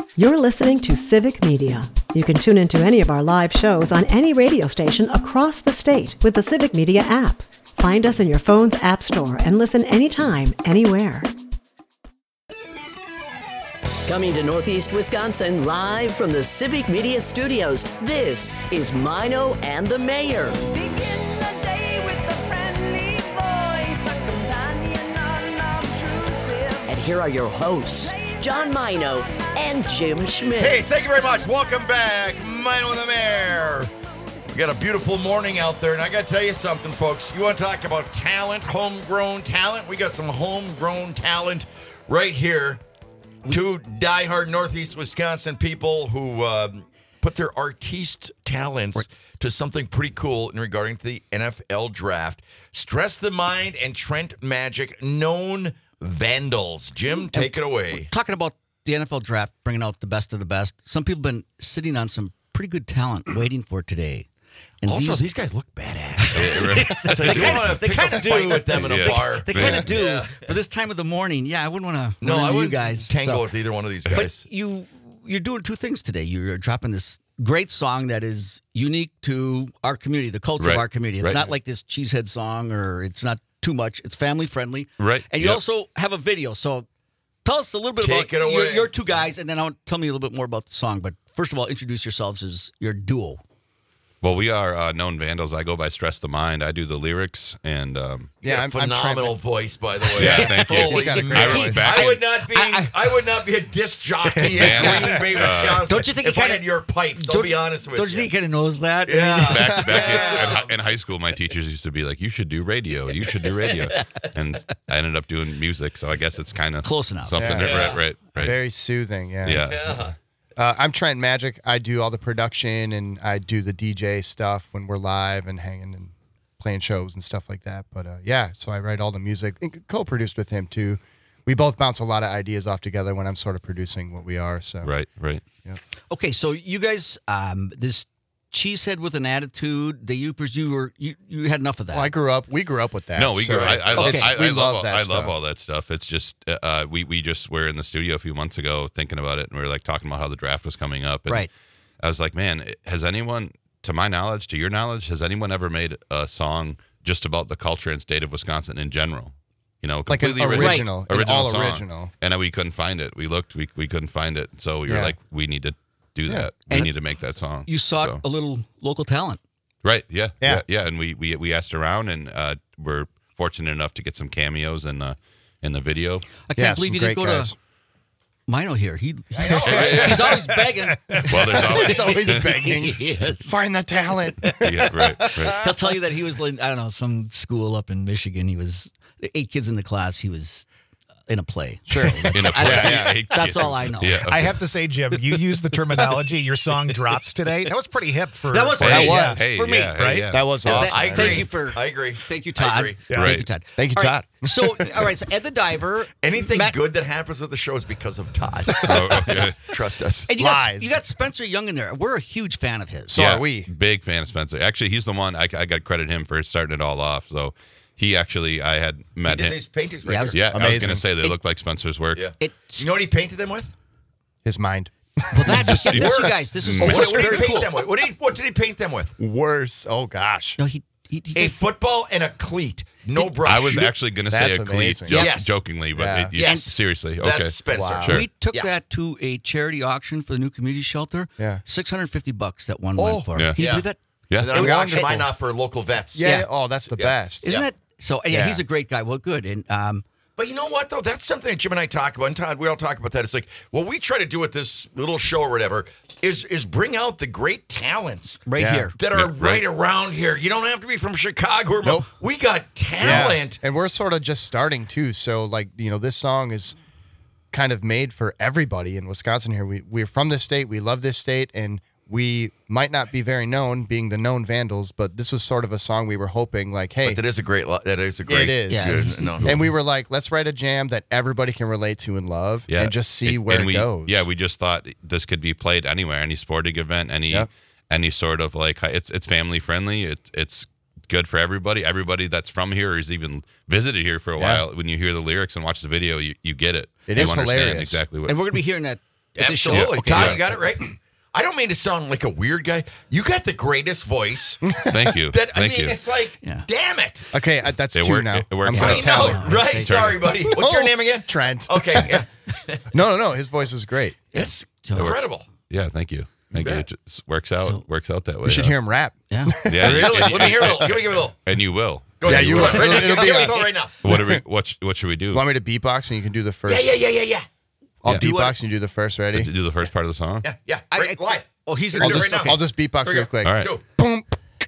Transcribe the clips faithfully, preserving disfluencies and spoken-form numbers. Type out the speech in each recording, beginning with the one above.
You're listening to Civic Media. You can tune into any of our live shows on any radio station across the state with the Civic Media app. Find us in your phone's app store and listen anytime, anywhere. Coming to Northeast Wisconsin live from the Civic Media Studios, this is Mino and the Mayor. Begin the day with a friendly voice, a companion unobtrusive. And here are your hosts, John Mino and Jim Schmidt. Hey, thank you very much. Welcome back, Mino and the Mayor. We got a beautiful morning out there, and I got to tell you something, folks. You want to talk about talent, homegrown talent? We got some homegrown talent right here. Two diehard Northeast Wisconsin people who uh, put their artiste talents right to something pretty cool in regarding to the N F L draft. Stress the Mind and Trent Magic, known vandals. Jim, take it away. Talking about the N F L draft, bringing out the best of the best. Some people have been sitting on some pretty good talent waiting for today. And also, these, these guys look badass. So you want to they pick kind a of fight do with them in a they, bar. They kind of do Yeah. for this time of the morning. Yeah, I wouldn't want to. No, I wouldn't you guys tangle so. with either one of these guys. But you you're doing two things today. You're dropping this great song that is unique to our community, the culture Right. of our community. It's Right. not like this cheesehead song, or it's not too much. It's family friendly. Right. And you Yep. also have a video. So tell us a little bit Take about it your, away. your two guys, and then I'll tell me a little bit more about the song. But first of all, introduce yourselves as your duo. Well, we are uh, known vandals. I go by Stress the Mind. I do the lyrics, and um, Yeah, I'm, phenomenal I'm voice, by the way. Yeah, thank you. Holy He's got a great man. voice. Back I in- would not be. I, I- would not be a disc jockey Man, in Green Bay, uh, Wisconsin. Don't you think if he I kinda- had your pipes? I'll Don't- be honest with Don't you. you think he kind of knows that? Yeah. back, back Yeah. in, in, hi- in high school, my teachers used to be like, "You should do radio. You should do radio," and I ended up doing music. So I guess it's kind of Close enough. Something, Yeah. right, right, right. Very soothing, yeah. Yeah. Yeah. Uh, I'm Trent Magic. I do all the production and I do the D J stuff when we're live and hanging and playing shows and stuff like that. But uh, yeah, so I write all the music and co-produced with him too. We both bounce a lot of ideas off together when I'm sort of producing what we are. So Right, right. Okay, so you guys, um, this cheesehead with an attitude, the Youpers, you were you, you had enough of that. Well, I grew up. We grew up with that. No, we so grew. I, I love. Okay. I, we I love love. all, that I stuff. love all that stuff. It's just uh, we we just were in the studio a few months ago thinking about it, and we were like talking about how the draft was coming up. And Right. I was like, man, has anyone, to my knowledge, to your knowledge, has anyone ever made a song just about the culture and state of Wisconsin in general? You know, Like an completely original, an all song. original. And we couldn't find it. We looked, we we couldn't find it. So we were Yeah. like, we need to do Yeah. that. We And need to make that song. you sought So- a little local talent. Right. Yeah. Yeah. Yeah. Yeah. And we, we, we asked around, and uh, we're fortunate enough to get some cameos in the, in the video. I can't Yeah, believe some you didn't great go guys. to Mino here. He, he's always begging. Well, there's always, It's always begging. Yes. Find the talent. yeah, right, right. He'll tell you that he was in, I don't know, some school up in Michigan. He was eight kids in the class. He was in a play. Sure. In a play. I- Yeah, That's all I know. Yeah. I have to say, Jim, you used the terminology. Your song drops today. That was pretty hip for That was for- That Hey, was. yeah, hey, for me, yeah, hey, right? yeah. That was Yeah. awesome. I Thank agree. you for- I agree. Thank you, I Todd. agree. Thank Right. you, Todd. Thank you, All right, Todd. So, all right, so Ed the Diver. Anything Matt- good that happens with the show is because of Todd. Oh, okay. Trust us. And you got, Lies. you got Spencer Young in there. We're a huge fan of his. So Yeah, are we. Big fan of Spencer. Actually, he's the one I, I got credit him for starting it all off. So he actually, I had He met did him. these paintings right Yeah, I here. was- Yeah, I was Amazing. going to say they It- look like Spencer's work. Yeah. It, You know what he painted them with? His mind. well, that just, this, Worse. you guys, this is Oh, this what, is what did he very paint cool. them with? What did he, what did he paint them with? Worse. Oh, gosh. No, he, he, he A gets- football and a cleat. No brush. I was actually going to say That's a cleat, amazing. joke, Yes. jokingly, but Yeah. it, it- Yes. seriously. That's Okay. Spencer. Wow. Sure. We took Yeah. that to a charity auction for the new community shelter. Yeah. six hundred fifty bucks that one Oh. went for. Yeah. Can you Yeah. believe that? Yeah. And then we auctioned Wonderful. mine off for local vets. Yeah. Yeah. Oh, that's the Yeah. best. Isn't Yeah. that so? Yeah, Yeah. he's a great guy. Well, good. And um, But you know what, though? That's something that Jim and I talk about. And Todd, we all talk about that. It's like, what we try to do with this little show or whatever is is bring out the great talents right Yeah. here. that are Yeah, right. right. around here. You don't have to be from Chicago. Or Nope. We got talent. And we're sort of just starting too. So like, you know, this song is kind of made for everybody in Wisconsin here. We we're from this state, we love this state, and we might not be very known, being the known Vandals, but this was sort of a song we were hoping, like, hey, But that is a great. lo- That is a great. it is. Yeah. good- no. And we were like, let's write a jam that everybody can relate to and love, Yeah. and just see And- where and it we, goes. Yeah, we just thought this could be played anywhere, any sporting event, any Yep. any sort of like it's it's family friendly. It's it's good for everybody. Everybody that's from here or has even visited here for a Yeah. while. When you hear the lyrics and watch the video, you, you get it. It you is understand hilarious. exactly what. And we're going to be hearing that Absolutely. Okay, Todd, yeah. you got it right. I don't mean to sound like a weird guy. You got the greatest voice. Thank you. That I Thank mean, you. it's like, Yeah. damn it. Okay, uh, that's It two work- now. it works I'm out. gonna I tell know, him. right? Say Sorry, buddy. What's your name again? Trent. Okay, yeah. No, no, no. His voice is great. It's So- incredible. Yeah, thank you. Thank you. bet. It just works out. So- works out that way. You should yeah. hear him rap. Yeah. Yeah, Really? and- Let me hear a little. Give me, give me a little. And you will. Go Yeah, ahead. you Go will. ahead. Right now. It'll- it'll Give be us a- all right now. What are we? What? sh- What should we do? Want me to beatbox and you can do the first? Yeah, yeah, yeah, yeah, yeah. I'll Yeah. beatbox Do what? and you do the first. Ready? Do the first part of the song. Yeah, yeah. I- Right, I- live. Oh, he's You're I'll gonna do just, it right now. I'll just beatbox Here we real go. quick. All right. Go. Boom.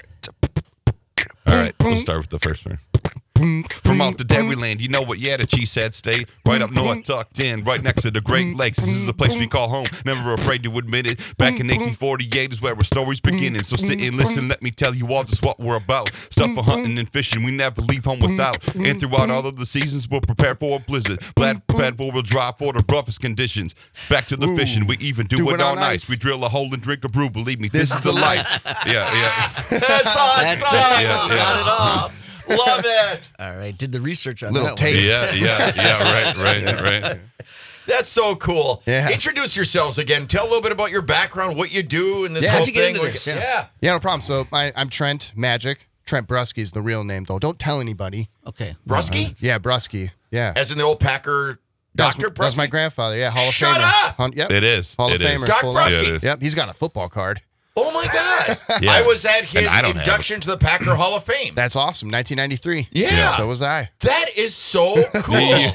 All right. We'll start with the first one. From out the dairy land, you know what? Yeah, the cheesehead state. Right up north, tucked in, right next to the Great Lakes. This is a place we call home. Never afraid to admit it. Back in eighteen forty-eight is where our story's beginning. So sit and listen, let me tell you all just what we're about. Stuff for hunting and fishing, we never leave home without. And throughout all of the seasons, we're prepared for a blizzard. Glad prepared for a dry for the roughest conditions. Back to the fishing, we even do, it on ice. We drill a hole and drink a brew. Believe me, this, is the life. yeah, yeah. That's awesome. That's it. Yeah, yeah. Got it all. Love it. All right. Did the research on Little that taste. Yeah, yeah, yeah, right, right, right. That's so cool. Yeah. Introduce yourselves again. Tell a little bit about your background, what you do, and this Yeah. whole How'd you get thing. into We- this? Yeah. yeah. Yeah, no problem. So I, I'm Trent Magic. Trent Brusky is the real name, though. Don't tell anybody. Okay. Brusky? Yeah, Brusky. Yeah. As in the old Packer That's, Doctor that's my Brusky? grandfather. Yeah, Hall of Shut Famer. up! Hun- yep. It is. Hall It of is. Famer. Doc full Brusky. on. Yeah, it is. Yep, he's got a football card. Oh, my God. Yeah. I was at his And I don't have induction to the Packer Hall of Fame. That's awesome. nineteen ninety-three. Yeah. So was I. That is so cool.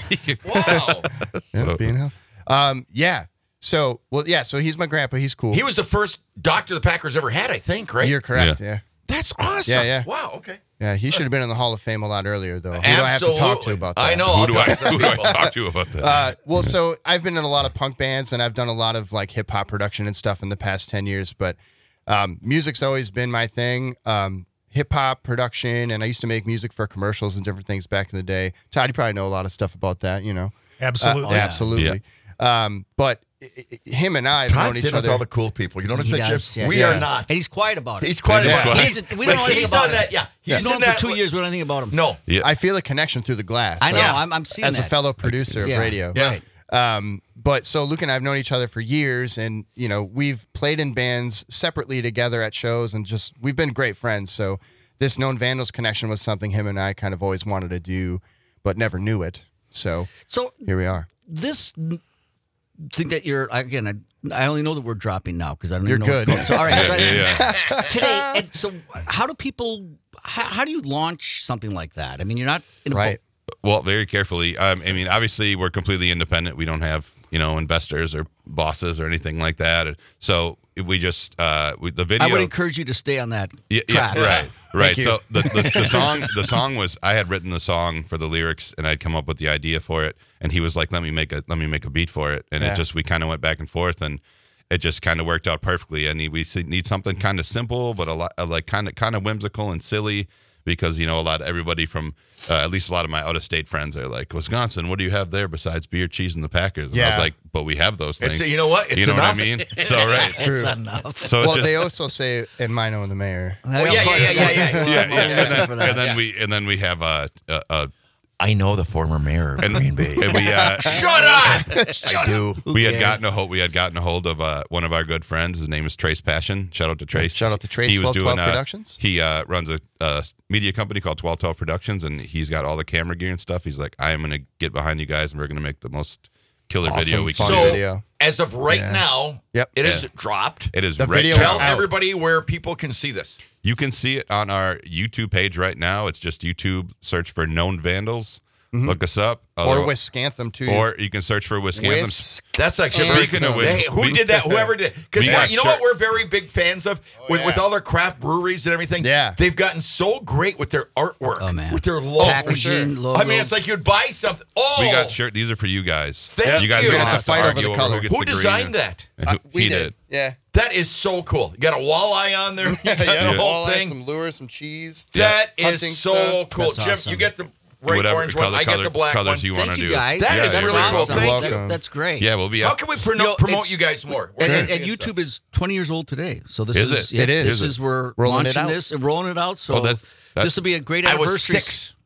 Wow. Yeah, being hell. Um, yeah. So, well, yeah. So he's my grandpa. He's cool. He was the first doctor the Packers ever had, I think, right? You're correct. Yeah. Yeah. That's awesome. Yeah, yeah. Wow, okay. Yeah. He should have been in the Hall of Fame a lot earlier, though. Who do I have to talk to Absolutely. about that? I know. Who I'll do I talk to who do I people. talk to about that? Uh, well, so I've been in a lot of punk bands and I've done a lot of like hip hop production and stuff in the past ten years, but um, music's always been my thing. Um, hip hop production, and I used to make music for commercials and different things back in the day. Todd, you probably know a lot of stuff about that, you know? Absolutely. Uh, absolutely. Um, but i i him and I have known Todd's each sitting with other. all the cool people. You notice He that, does, Jim? yeah. We Yeah. are not. And he's quiet about it. He's quite Yeah. about He it. doesn't- we don't know But anything he's about done it. that. Yeah. He's He's known in him that. for two years. We don't know anything about him. No. Yeah. I feel a connection through the glass. I know. like, I'm, I'm seeing as a that. fellow producer of Yeah. radio. Yeah. Um, but so Luke and I have known each other for years, and you know we've played in bands separately together at shows, and just we've been great friends. So this Known Vandals connection was something him and I kind of always wanted to do, but never knew it. So So here we are. this thing that you're again, I, I only know that we're dropping now because I don't You're even know good. what's going on. So, all right, Yeah, so yeah, today. And so, how do people? How, how do you launch something like that? I mean, you're not in a Right. Well, very carefully. Um, I mean, obviously, we're completely independent. We don't have, you know, investors or bosses or anything like that. So we just uh, we, the video. I would encourage you to stay on that Yeah, track. yeah, right, right. you. So the, the the song the song was I had written the song for the lyrics and I'd come up with the idea for it, and he was like, "Let me make a let me make a beat for it," and Yeah. it just we kind of went back and forth, and it just kind of worked out perfectly. And we s- need something kind of simple, but a lot uh, like kind of kind of whimsical and silly. Because, you know, a lot of everybody from, uh, at least a lot of my out-of-state friends are like, Wisconsin, what do you have there besides beer, cheese, and the Packers? And I was Yeah. like, but we have those things. It's, you know what? It's you know enough. what I mean? So, right. True. It's enough. So it's Well, just, they also say in Mino and the Mayor. Oh, yeah, yeah, yeah, yeah, yeah. yeah, yeah. I'm And listening then, for that. and then we, and then we have a, a, a I know the former mayor of and, Green Bay. and we, uh, Shut up! I do. we had cares? gotten a hold. We had gotten a hold of uh, one of our good friends. His name is Trace Passion. Shout out to Trace. Shout out to Trace, He was twelve twelve doing uh, Productions. He uh, runs a, a media company called twelve twelve Productions, and he's got all the camera gear and stuff. He's like, I am going to get behind you guys, and we're going to make the most killer Awesome, video we can fun do. So, video. as of right Yeah. now, Yep. it is Yeah. dropped. It is The right video now. is Tell out. everybody where people can see this. You can see it on our YouTube page right now. It's just YouTube. Search for Known Vandals. Look us up. Mm-hmm. Or Other- Wiscantham, too. Or you can search for Wisconsin. Whis- That's actually Speaking very of cool. which, Hey, who we- did that? Whoever did. Because we got you know shirt- what we're very big fans of? with, with all their craft breweries and everything. Yeah. They've gotten so great with their artwork. Oh, man. With their logo. Packaging, logo. I mean, it's like you'd buy something. Oh, We got shirt. These are for you guys. Thank you guys you. are We're gonna gonna have to fight over argue the over color. who gets Who the green designed and- that? and Uh, who- we he did. did. Yeah. That is so cool. You got a walleye on there. You got yeah. the whole Walleye, thing. some lures, some cheese. That is Hunting so stuff. cool. That's Jim, awesome. you get the right Whatever orange color, one. I color, get the black colors one. you want Thank to you do. guys. That Yeah, is you're really very cool. welcome. Thank Welcome. That- that's great. Yeah, we'll be How up. can we prono- You know, promote it's- you guys more? And, We're and, gonna and get YouTube stuff. is twenty years old today. So this Is is, it? yeah, It is. This Is is it? we're Rolling it launching out. this and rolling it out. So Oh, that's- that's- this will be a great I was anniversary. six.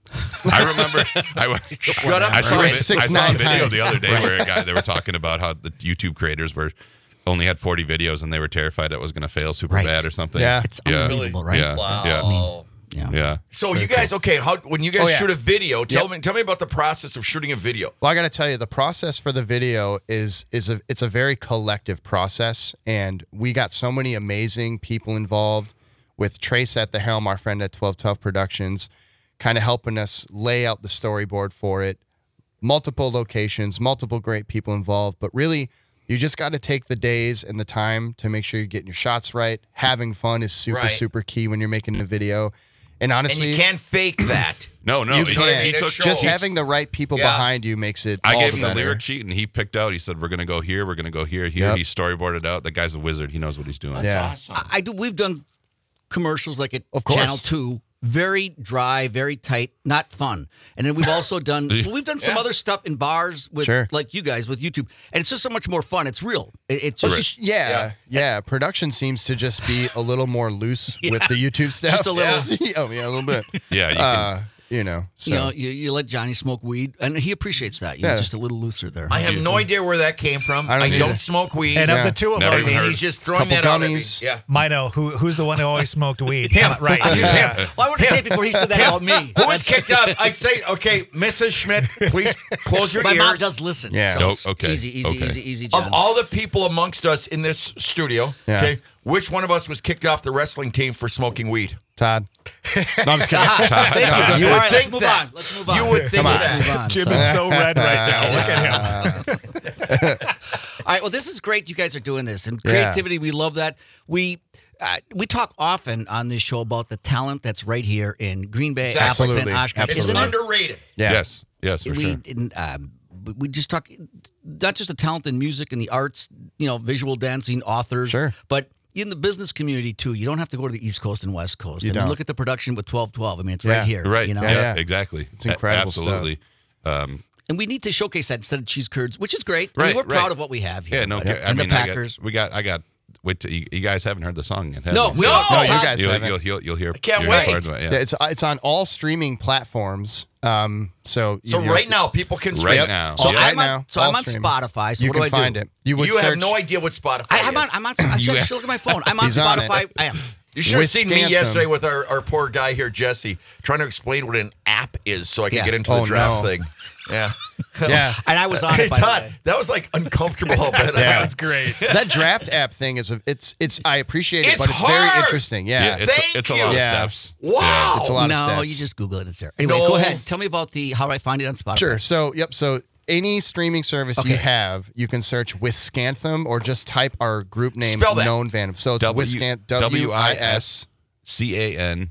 I remember. I, Shut up. I saw, Like a, six, I saw nine a video times. the other day where a guy they were talking about how the YouTube creators were only had forty videos and they were terrified it was going to fail super Right. bad or something. Yeah. It's unbelievable, right? Yeah. Wow. Yeah. Yeah. Yeah. So you guys, okay? How when you guys Oh, yeah. shoot a video, tell Yep. me tell me about the process of shooting a video. Well, I got to tell you, the process for the video is is a it's a very collective process, and we got so many amazing people involved. With Trace at the helm, our friend at twelve twelve Productions, kind of helping us lay out the storyboard for it. Multiple locations, multiple great people involved, but really, you just got to take the days and the time to make sure you're getting your shots right. Having fun is super Right. super key when you're making a video, and honestly, And you can't fake that. No, no. you he, can't. he took just he- having the right people Yeah. behind you makes it. I all gave the him the better. lyric sheet and he picked out. He said, "We're gonna go here. We're gonna go here. Here." Yep. He storyboarded out. The guy's a wizard. He knows what he's doing. Yeah. Awesome. I, I do. We've done commercials like at Of course. Channel Two, very dry, very tight, not fun. And then we've also done well, we've done some Yeah. other stuff in bars with Sure. like you guys with YouTube, and it's just so much more fun. It's real. It, it's just Yeah, Yeah. yeah, Production seems to just be a little more loose with the YouTube stuff. Just a little. Yeah. Oh, yeah, a little bit. Yeah. You can, Uh, you know, so you know you, you let Johnny smoke weed, and he appreciates that. You're Yeah. just a little looser there. I have no idea where that came from. I I don't don't, either. smoke weed. And Yeah. of the two of Never us, even and heard. he's just throwing Couple that out at me. gummies. Yeah. Mino, who who's the one who always smoked weed? Him. Right. Just yeah. him. Well, I would say it before he said that about me. Who was kicked out? I say, okay, Missus Schmidt, please close your My ears. mom does listen. Yeah. So Oh, it's okay. Easy, easy, Okay. easy, easy, John. Of all the people amongst us in this studio, Yeah. okay, which one of us was kicked off the wrestling team for smoking weed? Todd. No, I'm just kidding. Thank you. You All would right, let's think move that. on. Let's move on. You would think Come on. that. Move on. Jim is so red right now. Look at him. All right. Well, this is great. You guys are doing this, and Yeah. creativity. We love that. We uh, we talk often on this show about the talent that's right here in Green Bay, Absolutely. Appleton, Oshkosh. It's Isn't it? underrated. Yeah. Yes. Yes, for we sure. in, um, we- we just talk not just the talent in music and the arts, you know, visual dancing, authors, Sure. but in the business community too. You don't have to go to the East Coast and West Coast. You I mean, don't. look at the production with twelve twelve. I mean, it's Yeah. right here, Right. You know, yeah, Yeah. exactly. It's incredible A- Absolutely. Um, and we need to showcase that instead of cheese curds, which is great. I mean, Right, we're proud right. of what we have here. yeah, no, but- I and mean, the I Packers. got, we got, I got, wait, till, you, you guys haven't heard the song yet, have No, you? we- No, No, you Todd, guys You'll, haven't. you'll, you'll, you'll hear. can't you'll wait. hear parts of it, Yeah, yeah. it's it's on all streaming platforms. Um, so So you know, right now, people can Right stream. now. So Yeah. I'm Right on, now, so I'm all on streaming. Spotify. So you what can do I find do? it. You would You search. have no idea what Spotify I, I'm is. on. I'm on. I should, You- should look at my phone. I'm on He's on Spotify. it. I am. You should have With seen me Scantham. yesterday with our, our poor guy here, Jesse, trying to explain what an app is so I can Yeah. get into the Oh, draft no. thing. Yeah. Yeah. And I was on Hey, it. By the Todd, way. that was like uncomfortable how bad I Yeah. was. great. That draft app thing is a, it's it's I appreciate it, It's but it's very hard. interesting. Yeah, Yeah. it's, Thank it's a you. lot Yeah. of steps. Wow. It's a lot of no, steps. you just Google it. It's there. Anyway, No. go ahead. Tell me about the how do I find it on Spotify? Sure. So, yep. So, any streaming service Okay. you have, you can search Wiscantham or just type our group name, Spell that. Known Phantom. So it's W- Wiscan W W I I S S. C A N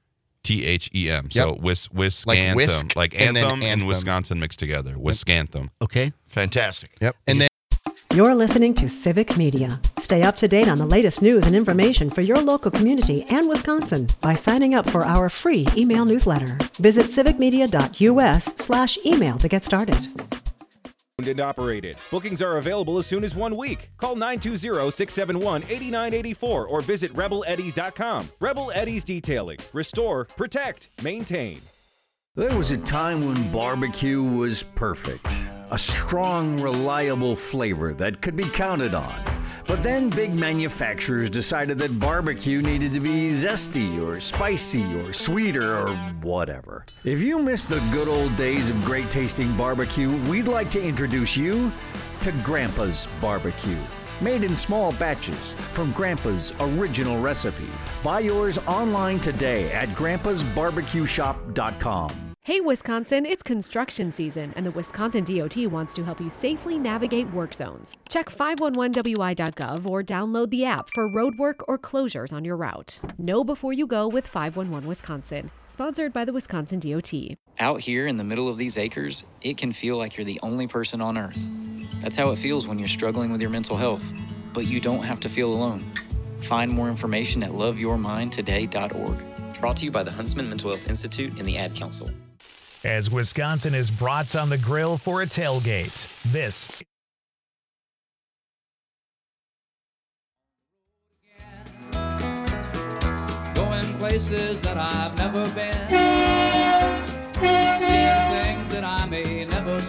T H E M. So Yep. Wis Wiscantham. Like whisk Like and then anthem and anthem. Wisconsin mixed together. Wiscantham. Okay. Fantastic. Yep. And then You're listening to Civic Media. Stay up to date on the latest news and information for your local community and Wisconsin by signing up for our free email newsletter. Visit civicmedia.us slash email to get started. Owned and operated. Bookings are available as soon as one week. Call nine two zero, six seven one, eight nine eight four or visit rebel eddies dot com. Rebel Eddies Detailing. Restore, protect, maintain. There was a time when barbecue was perfect. A strong, reliable flavor that could be counted on. But then big manufacturers decided that barbecue needed to be zesty or spicy or sweeter or whatever. If you miss the good old days of great tasting barbecue, we'd like to introduce you to Grandpa's Barbecue. Made in small batches from Grandpa's original recipe. Buy yours online today at grandpas barbecue shop dot com. Hey Wisconsin, it's construction season and the Wisconsin D O T wants to help you safely navigate work zones. Check five one one W I dot gov or download the app for road work or closures on your route. Know before you go with five one one Wisconsin. Sponsored by the Wisconsin D O T. Out here in the middle of these acres, it can feel like you're the only person on earth. That's how it feels when you're struggling with your mental health. But you don't have to feel alone. Find more information at love your mind today dot org. Brought to you by the Huntsman Mental Health Institute and the Ad Council. As Wisconsin is brats on the grill for a tailgate, this Going places that I've never been.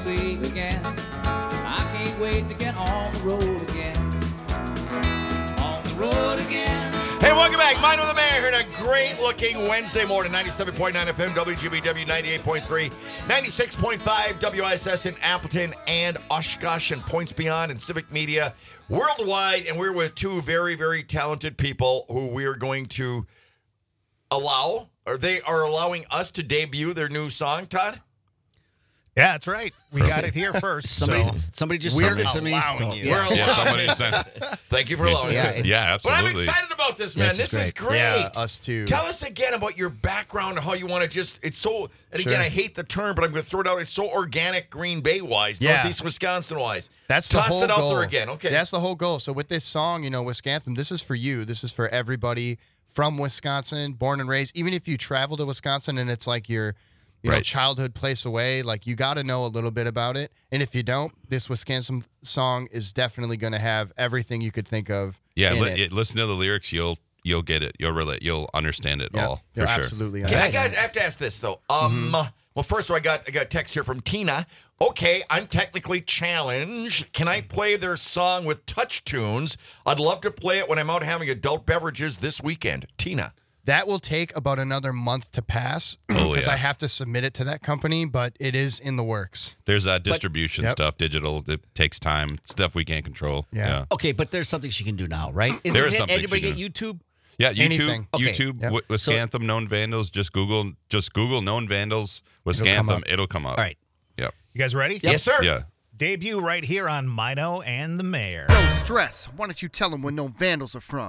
see again. I can't wait to get on the road again. On the road again. Hey, welcome back. Mine with the Mayor here on a great-looking Wednesday morning. ninety-seven point nine F M, W G B W ninety-eight point three, ninety-six point five W I S S in Appleton and Oshkosh and Points Beyond and Civic Media worldwide. And we're with two very, very talented people who we are going to allow, or they are allowing us to debut their new song, Todd? Yeah, that's right. We got it here first. Somebody, so somebody just we're sent it to me. allowing so- you. We're allowing Yeah, somebody it. sent. Thank you for allowing Yeah, us. it- Yeah, But I'm absolutely. excited about this, man. This This, is is great. great. Yeah, us too. Tell us again about your background and how you want to just, it's so, and Sure. again, I hate the term, but I'm going to throw it out. It's so organic Green Bay-wise, Yeah. Northeast Wisconsin-wise. That's the Toss whole it out goal. there again. Okay. That's the whole goal. So with this song, you know, Wisconsin, this is for you. This is for everybody from Wisconsin, born and raised. Even if you travel to Wisconsin and it's like your you know, Right. childhood place away, like you got to know a little bit about it. And if you don't, this Wisconsin song is definitely going to have everything you could think of. Yeah, in li- it. it- listen to the lyrics. You'll you'll get it. You'll relate. You'll understand it Yeah, all for you'll sure. absolutely Yeah, I, understand. got, I have to ask this, though. Um, Well, first of all, I got, I got a text here from Tina. Okay, I'm technically challenged. Can I play their song with touch tunes? I'd love to play it when I'm out having adult beverages this weekend. Tina. That will take about another month to pass Oh, because yeah. I have to submit it to that company, but it is in the works. There's uh, distribution Yep. stuff, digital. It takes time. Stuff we can't control. Yeah. Yeah. Okay, but there's something she can do now, right? Is There it is hit- something anybody she get can YouTube? Yeah, YouTube, Anything. Okay. YouTube, Yep. Wi- Wiscantham, known vandals. Just Google, just Google known vandals, Wiscantham. It'll come up. All right. Yep. you guys ready? Yes, sir. Yeah. Debut right here on Mino and the Mayor. No stress. Why don't you tell them where no vandals are from?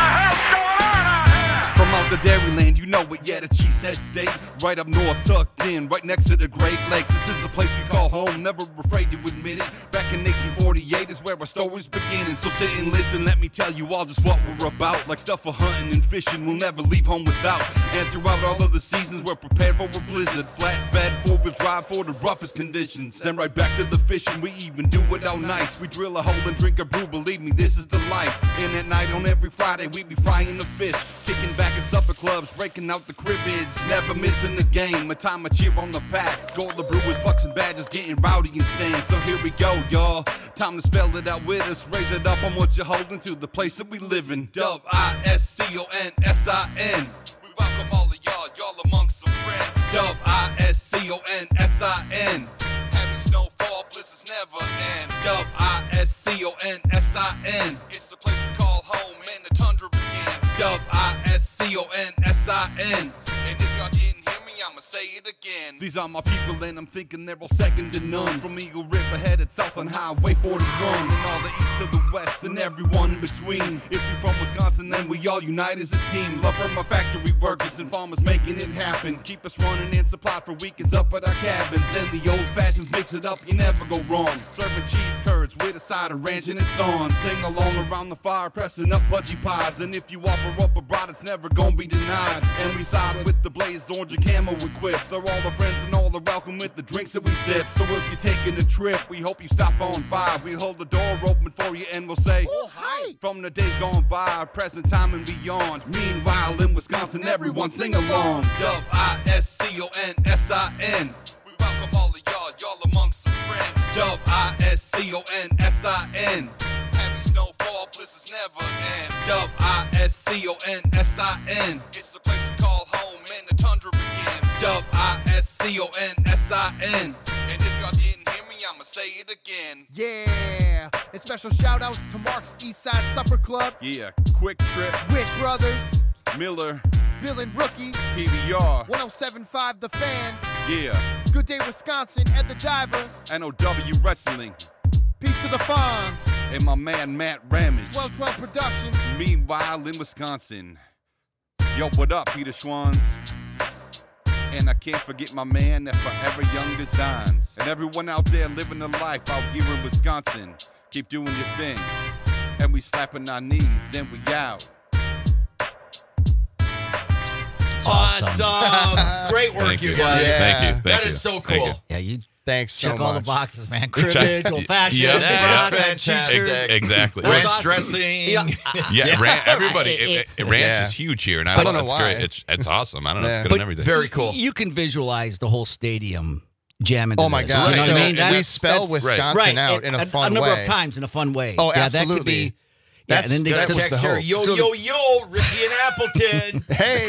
From out the Dairyland, you know it, yeah, the Cheesehead State. Right up north, tucked in, right next to the Great Lakes. This is the place we call home, never afraid to admit it. Back in eighteen forty-eight is where our story's beginning. So sit and listen, let me tell you all just what we're about. Like stuff for hunting and fishing, we'll never leave home without. And throughout all of the seasons, we're prepared for a blizzard. Flatbed, four-wheel drive for the roughest conditions. Then right back to the fishing, we even do it all nice. We drill a hole and drink a brew, believe me, this is the life. And at night on every Friday, we be frying the fish. Kicking back in supper clubs, breaking out the cribbage. Never missing the game, a time I cheer on the pack. Gold the Brewers, Bucks and Badgers getting rowdy and stand. So here we go, y'all. Time to spell it out with us. Raise it up on what you're holding to the place that we live in. W I S C O N S I N. We welcome all of y'all, y'all amongst some friends. W I S C O N S I N. Heavy snowfall, blizzards never end. W I S C O N S I N. It's the place we call home and the tundra begins. W I S C O N S I N. And if y'all didn't hear me, I'ma say it again. These are my people and I'm thinking they're all second to none. From Eagle River headed south on Highway forty-one. And all the east to the west and everyone in between. If you're from Wisconsin, then we all unite as a team. Love from my factory workers and farmers making it happen. Keep us running and supplied for weekends up at our cabins. And the old fashions mix it up, you never go wrong. Serving cheese curds with a side of ranch and it's on. Sing along around the fire, pressing up pudgy pies. And if you offer up a bride, it's never gonna be denied. And we side with the blaze, orange and camo equipped. They're all the friends and all are welcome with the drinks that we sip. So if you're taking a trip, we hope you stop on by. We hold the door open for you and we'll say, oh, hi. From the days gone by, present time and beyond. Meanwhile, in Wisconsin, everyone sing along. W I S C O N S I N. We welcome all of y'all, y'all amongst some friends. W I S C O N S I N. Heavy snowfall, blizzards never end. W I S C O N S I N. It's the place we call home and the tundra begins. W I S C O N S I N. And if y'all didn't hear me, I'ma say it again. Yeah. And special shout outs to Mark's Eastside Supper Club, Yeah, Quick Trip, Witt Brothers, Miller, Bill and Rookie, P B R, one oh seven point five The Fan, yeah, Good Day Wisconsin, Ed the Diver, N O W Wrestling, Peace to the Fonz, and my man Matt Ramage. twelve twelve Productions. Meanwhile, in Wisconsin. Yo, what up, Peter Schwanz? And I can't forget my man at Forever Young Designs. And everyone out there living a life out here in Wisconsin. Keep doing your thing. And we slapping our knees, then we out. Awesome. Great work, Thank you you. guys. Yeah. Thank you. Thank That you. is so Thank cool. you. Yeah, you Thanks so check all the much. boxes, man. Cribbage, old fashioned, Yep. yeah, Yeah. Fantastic. Exactly. Ranch awesome. dressing. Yeah. Yeah, ran, everybody. It- It, it, ranch Yeah. is huge here, and I, I don't love know it's why. great. It's it's awesome. I don't know. Yeah. It's good But and everything. Very cool. You can visualize the whole stadium jam into Oh my this. God! You know so what I mean? we That's- spell that's- Wisconsin right. out And in a a, fun a number way. of times in a fun way. Oh, yeah, absolutely. That could be. That's, yeah, and then that they, was the Text here, hope. yo, yo, yo, Ricky and Appleton.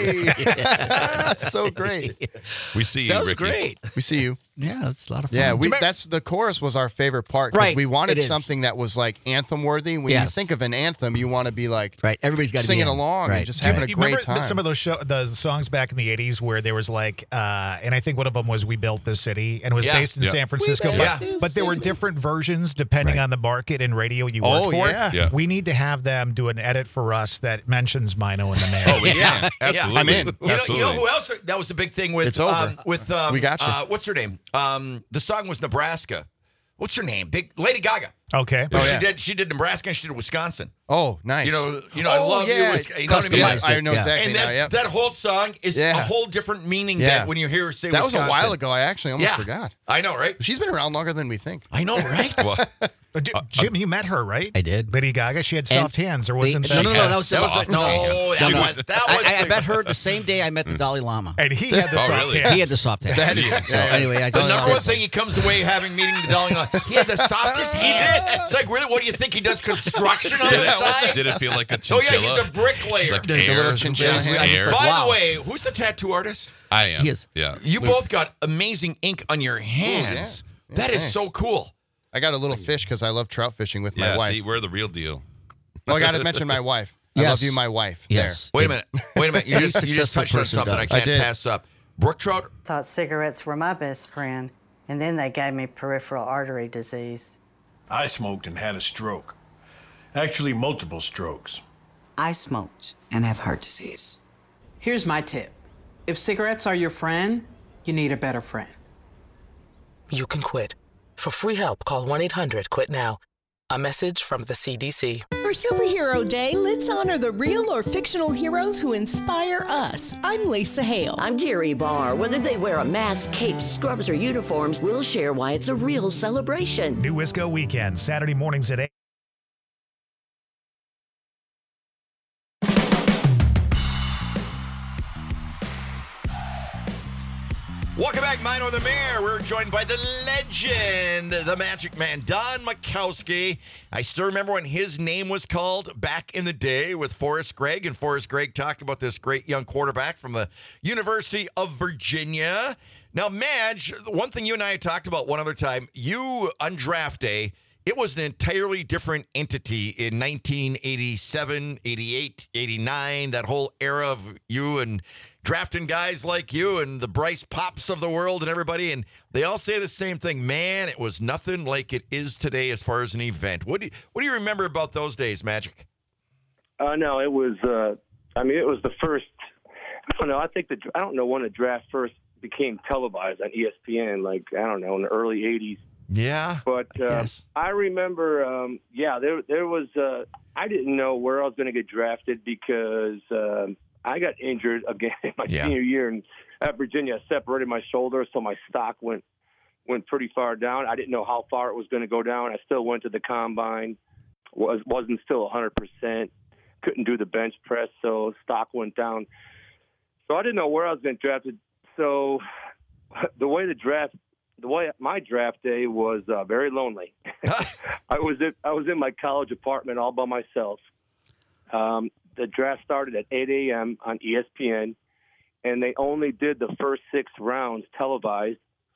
Hey, so great. We see you, That was Ricky. great. We see you. Yeah, that's a lot of fun. Yeah, Do we, you remember- that's the chorus was our favorite part because Right, we wanted it is. something that was like anthem worthy. When you Yes. think of an anthem, you want to be like Right, everybody's got to singing be in. along right. and just Do you- having a you great remember time. Some of those show, the songs back in the eighties where there was like, uh, and I think one of them was "We Built This City" and it was Yeah. based in Yeah. San Francisco. We But, built but there were different versions depending on the market and radio you worked Oh, for. yeah. Yeah. We need to have them do an edit for us that mentions Mino and the Mayor. Oh, we Yeah. can. Absolutely. I'm in. You know, Absolutely. you know who else? That was the big thing with. It's over. Um, with um, We got you. Uh, what's her name? Um, the song was Nebraska. What's her name? Big Lady Gaga. Okay. Oh, she yeah. did. She did Nebraska and she did Wisconsin. Oh, nice. You know. You know. I Oh, love yeah. you. Wisconsin. You know what I mean? Yeah, Customized I it, know yeah. exactly And now. that, Yep. that whole song is Yeah. a whole different meaning Yeah. that when you hear her say That was a Wisconsin. while ago. I actually almost Yeah. forgot. I know, right? She's been around longer than we think. I know, right? Well, But d- Jim, you met her, right? I did. Lady Gaga. She had And soft hands, or They- wasn't no, that? no, no, that was, That was like, no, that No, no. was, that was I, I the- met her the same day I met the Dalai Lama. And he had the Oh, soft really? hands. He had the soft hands. That is- so yeah, yeah. anyway, I The just number one thing he comes away having meeting the Dalai Lama, he had the softest hand. It's like, really, what do you think? He does construction on did, the it, side? did it feel like a Oh, chinchilla? yeah, he's a bricklayer. It's like There's a air little or chinchilla something? hand. Air. By Wow. the way, who's the tattoo artist? I am. He is. Yeah. You both got amazing ink on your hands. yeah. That Yeah, is thanks. so cool. I got a little fish because I love trout fishing with Yeah, my wife. see, we're the real deal. Well, I got to mention my wife. I Yes. love you, my wife. Yes. Wait a minute. Wait a minute. You Any just, you just successful touched on person something I does. I can't did. pass up. Brook trout? Thought cigarettes were my best friend, and then they gave me peripheral artery disease. I smoked and had a stroke. Actually, multiple strokes. I smoked and have heart disease. Here's my tip. If cigarettes are your friend, you need a better friend. You can quit. For free help, call one eight hundred quit now. A message from the C D C. For Superhero Day, let's honor the real or fictional heroes who inspire us. I'm Lisa Hale. I'm Jerry Barr. Whether they wear a mask, cape, scrubs, or uniforms, we'll share why it's a real celebration. New Wisco Weekend, Saturday mornings at eight. Welcome back, Mino the Mayor. We're joined by the legend, the Magic Man, Don Makowski. I still remember when his name was called back in the day with Forrest Gregg, and Forrest Gregg talked about this great young quarterback from the University of Virginia. Now, Madge, one thing you and I had talked about one other time, you on draft day, it was an entirely different entity in nineteen eighty-seven, eighty-eight, eighty-nine, that whole era of you and drafting guys like you and the Bryce Pops of the world and everybody, and they all say the same thing. Man, it was nothing like it is today as far as an event. What do you, what do you remember about those days, Magic? Uh, no, it was. Uh, I mean, it was the first. I don't know. I think the. I don't know when the draft first became televised on E S P N. Like I don't know in the early eighties. Yeah, but I, uh, guess. I remember. Um, yeah, there there was. Uh, I didn't know where I was going to get drafted because. Um, I got injured again in my Yeah. senior year in, at Virginia. I separated my shoulder, so my stock went went pretty far down. I didn't know how far it was going to go down. I still went to the combine. was wasn't still one hundred percent. Couldn't do the bench press, so stock went down. So I didn't know where I was going to draft. So the way the draft, the way my draft day was uh, very lonely. I was in, I was in my college apartment all by myself. Um, The draft started at eight a.m. on E S P N, and they only did the first six rounds televised.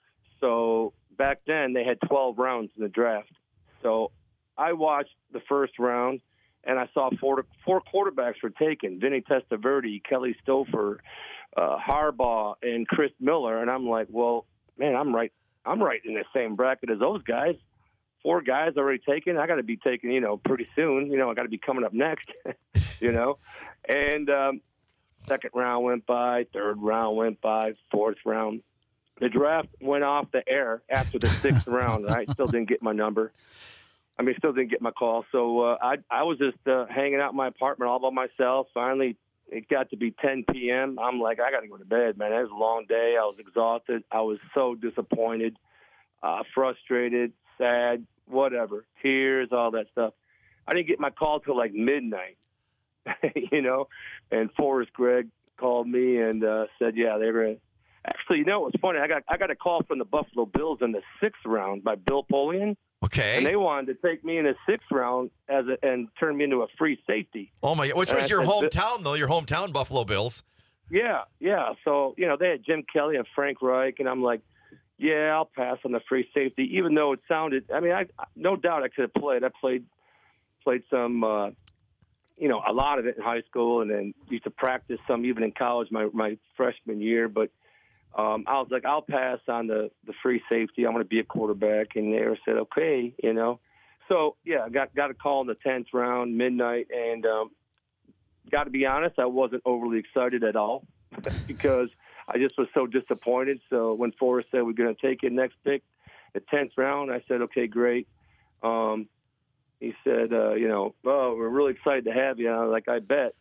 So back then, they had twelve rounds in the draft. So I watched the first round, and I saw four, four quarterbacks were taken: Vinny Testaverde, Kelly Stouffer, uh, Harbaugh, and Chris Miller. And I'm like, well, man, I'm right. I'm right in the same bracket as those guys. Four guys already taken. I got to be taken, you know, pretty soon. You know, I got to be coming up next, you know. And um, second round went by, third round went by, fourth round. The draft went off the air after the sixth round. I still didn't get my number. I mean, still didn't get my call. So uh, I I was just uh, hanging out in my apartment all by myself. Finally, it got to be ten p.m. I'm like, I got to go to bed, man. It was a long day. I was exhausted. I was so disappointed, uh, frustrated, sad, whatever, tears, all that stuff. I didn't get my call till like midnight, you know. And Forrest Gregg called me and uh, said, yeah, they were Actually, you know what's funny? I got I got a call from the Buffalo Bills in the sixth round by Bill Polian. Okay. And they wanted to take me in the sixth round as a, and turn me into a free safety. Oh my! Which And was I your said, hometown, though? Your hometown, Buffalo Bills. Yeah, yeah. So, you know, they had Jim Kelly and Frank Reich, and I'm like, yeah, I'll pass on the free safety, even though it sounded, I mean, I no doubt I could have played. I played played some, uh, you know, a lot of it in high school, and then used to practice some even in college my, my freshman year. But um, I was like, I'll pass on the, the free safety. I'm going to be a quarterback. And they said, okay, you know. So, yeah, I got, got a call in the tenth round, midnight, and um, got to be honest, I wasn't overly excited at all because I just was so disappointed. So when Forrest said we're going to take it next pick, the tenth round, I said, okay, great. Um, he said, uh, you know, oh, we're really excited to have you. I was like, I bet.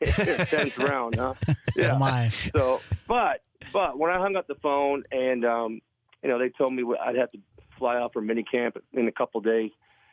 tenth round, huh? So am I. So, but, but when I hung up the phone and, um, you know, they told me I'd have to fly out for mini camp in a couple days,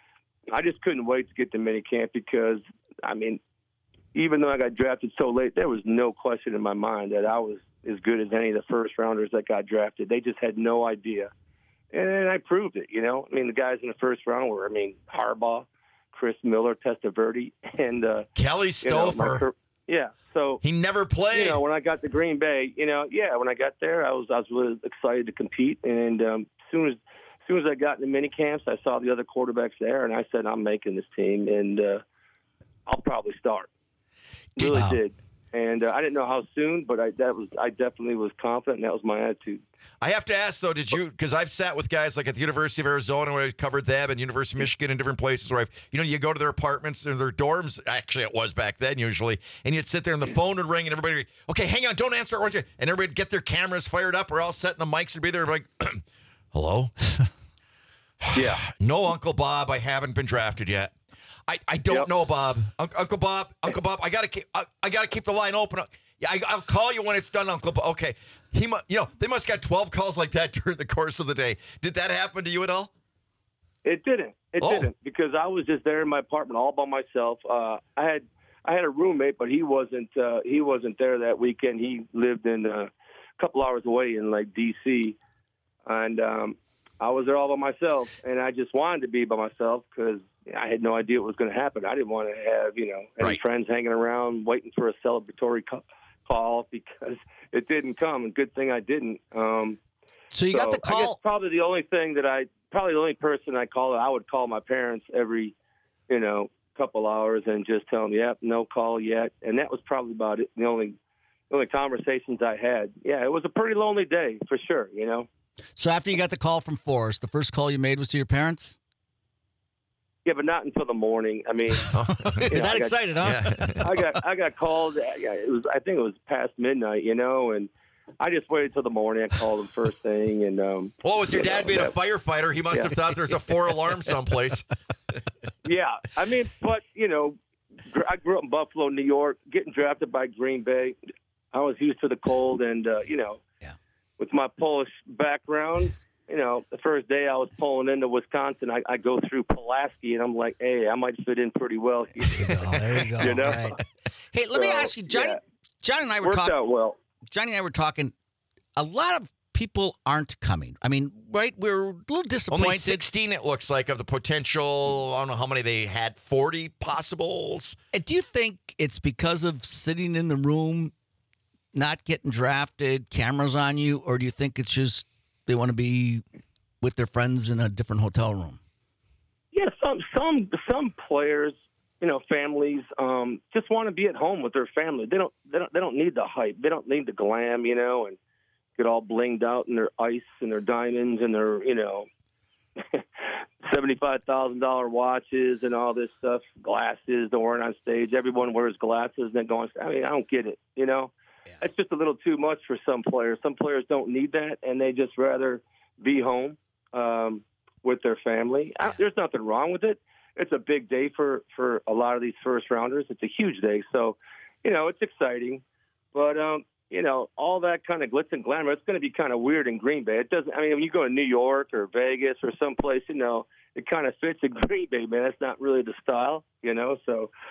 I just couldn't wait to get to mini camp because, I mean, even though I got drafted so late, there was no question in my mind that I was as good as any of the first rounders that got drafted. They just had no idea. And I proved it, you know. I mean, the guys in the first round were, I mean, Harbaugh, Chris Miller, Testaverde, and uh, Kelly you know, my Stouffer. cur- yeah, so he never played. You know, when I got to Green Bay, you know, yeah, when I got there, I was I was really excited to compete. And um, as soon as as soon as I got in the mini camps, I saw the other quarterbacks there, and I said, I'm making this team, and uh, I'll probably start. Really Wow. did. And uh, I didn't know how soon, but I that was I definitely was confident, and that was my attitude. I have to ask though, did you? Because I've sat with guys like at the University of Arizona where I covered them, and University of Michigan, and different places where I've, you know, you go to their apartments or their dorms. Actually, it was back then usually, and you'd sit there and the phone would ring, and everybody, would, okay, hang on, don't answer it, and everybody would get their cameras fired up. We're all set, and the mics would be there, like, hello, yeah, no, Uncle Bob, I haven't been drafted yet. I, I don't Yep. know, Bob. Un- Uncle Bob, Uncle Bob, I gotta keep I, I gotta keep the line open. Yeah, I, I'll call you when it's done, Uncle Bob. Okay, he mu- you know they must got twelve calls like that during the course of the day. Did that happen to you at all? It didn't. It Oh. didn't because I was just there in my apartment all by myself. Uh, I had I had a roommate, but he wasn't uh, he wasn't there that weekend. He lived in uh, a couple hours away in like D C, and um, I was there all by myself. And I just wanted to be by myself because I had no idea what was going to happen. I didn't want to have you know any Right. friends hanging around waiting for a celebratory ca- call because it didn't come. And good thing I didn't. Um, So you got the I guess call. probably the only thing that I, probably the only person I call, I would call my parents every, you know, couple hours and just tell them, yep, no call yet. And that was probably about it. The only, the only conversations I had. Yeah, it was a pretty lonely day for sure, you know. So after you got the call from Forrest, the first call you made was to your parents? Yeah, but not until the morning. I mean, You're you know, that I got- excited, huh? I got, I got called. Yeah, it was, I think it was past midnight, you know, and I just waited till the morning. I called them first thing, and um. Well, with your you dad know, being a that- firefighter, he must Yeah. have thought there's a four alarm someplace. Yeah, I mean, but you know, gr- I grew up in Buffalo, New York. Getting drafted by Green Bay, I was used to the cold, and uh, you know, Yeah. with my Polish background, you know, the first day I was pulling into Wisconsin, I, I go through Pulaski, and I'm like, hey, I might fit in pretty well here. Oh, there you go. You know? All right. Hey, let me So, ask you, Johnny. yeah. Johnny and I were Worked talking. out well. Johnny and I were talking. A lot of people aren't coming. I mean, right? We're a little disappointed. Only sixteen, it looks like, of the potential. I don't know how many they had. forty possibles. And do you think it's because of sitting in the room, not getting drafted, cameras on you, or do you think it's just they want to be with their friends in a different hotel room? Yeah, some some some players, you know, families um, just want to be at home with their family. They don't they don't they don't need the hype. They don't need the glam, you know, and get all blinged out in their ice and their diamonds and their, you know, seventy-five thousand dollar watches and all this stuff, glasses they're wearing on stage. Everyone wears glasses and then go on stage. I mean, I don't get it, you know. It's just a little too much for some players. Some players don't need that, and they just rather be home um, with their family. I, there's nothing wrong with it. It's a big day for, for a lot of these first rounders. It's a huge day. So, you know, it's exciting. But, um, you know, all that kind of glitz and glamour, it's going to be kind of weird in Green Bay. It doesn't, I mean, when you go to New York or Vegas or someplace, you know, it kind of fits in Green Bay, man. That's not really the style, you know. So,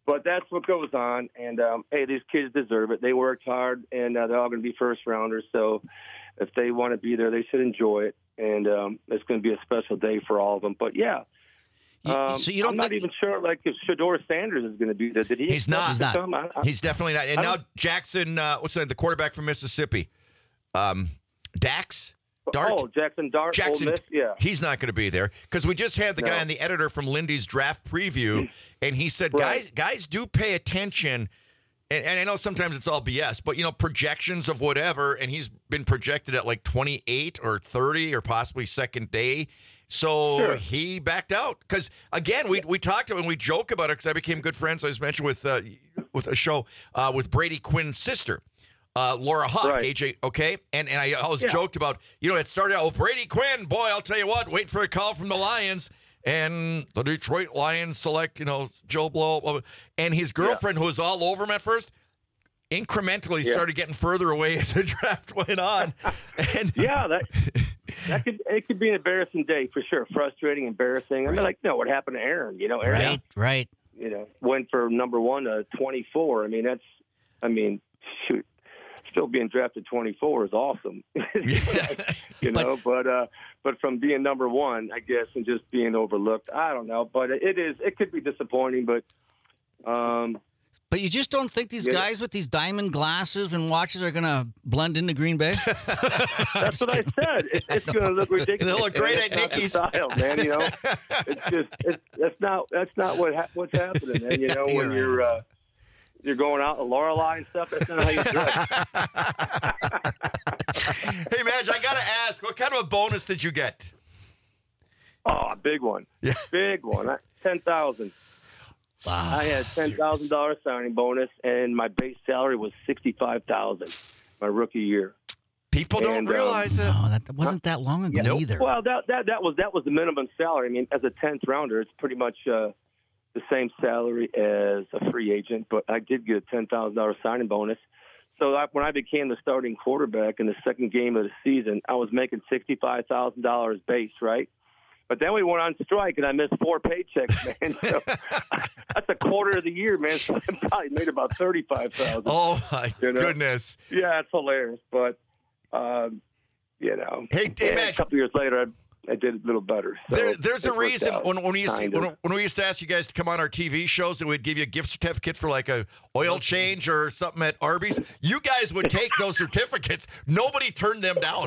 but that's what goes on. And um, hey, these kids deserve it. They worked hard, and uh, they're all going to be first rounders. So if they want to be there, they should enjoy it. And um, it's going to be a special day for all of them. But yeah. Um, so you don't I'm not even sure, like, if Shador Sanders is going to be there. Did he? He's not. He's not. Come? I, I, He's definitely not. And I now don't- Jackson, uh, what's that? The quarterback from Mississippi, um, Dax Dart. Oh, Jackson Dart. Jackson, Ole Miss, yeah. he's not going to be there because we just had the No. guy on the editor from Lindy's draft preview, and he said, guys, guys do pay attention. And, and I know sometimes it's all B S, but you know, projections of whatever, and he's been projected at like twenty-eight or thirty or possibly second day. So Sure. he backed out because again, we we talked to him and we joke about it because I became good friends. I was mentioned with uh, with a show uh, with Brady Quinn's sister. Uh, Laura Huck, Right. A J, okay? And and I always Yeah. joked about, you know, it started out, oh, Brady Quinn, boy, I'll tell you what, waiting for a call from the Lions. And the Detroit Lions select, you know, Joe Blow. blah, blah. And his girlfriend, who was all over him at first, incrementally Yeah. started getting further away as the draft went on. And yeah, that that could it could be an embarrassing day for sure. Frustrating, embarrassing. I mean, like, no, what happened to Aaron? You know, Aaron, Right, right. you know, went for number one to twenty-four. I mean, that's, I mean, shoot, still being drafted twenty-four is awesome. you know, but uh, but from being number one, I guess, and just being overlooked, I don't know. But it is, it could be disappointing, but. Um, But you just don't think these Yeah. guys with these diamond glasses and watches are going to blend into Green Bay? That's what I said. It, it's going to look ridiculous. They look great man. at It's not the Nicky's. style, man. You know, it's just it's, that's not that's not what ha- what's happening, man. You know, when You're you're uh, you're going out to Lorelei and stuff. That's not how you dress. hey, Madge, I got to ask, what kind of a bonus did you get? Oh, a big one. Yeah. Big one. I- ten thousand. I had ten thousand dollars signing bonus, and my base salary was sixty-five thousand. My rookie year. People don't And, um, realize that. No, that wasn't that long ago Yeah. either. Well, that that that was that was the minimum salary. I mean, as a tenth rounder, it's pretty much uh, the same salary as a free agent. But I did get a ten thousand dollars signing bonus. So I, when I became the starting quarterback in the second game of the season, I was making sixty-five thousand dollars base, right? But then we went on strike, and I missed four paychecks, man. So that's a quarter of the year, man. So I probably made about thirty-five thousand. Oh my You know? goodness! Yeah, it's hilarious, but um, you know, Hey, hey, and Madge. a couple years later, I, I did a little better. So There, there's it a worked reason out, when, when we used to, kind of. when, when we used to ask you guys to come on our T V shows and we'd give you a gift certificate for like a oil change or something at Arby's, you guys would take those certificates. Nobody turned them down.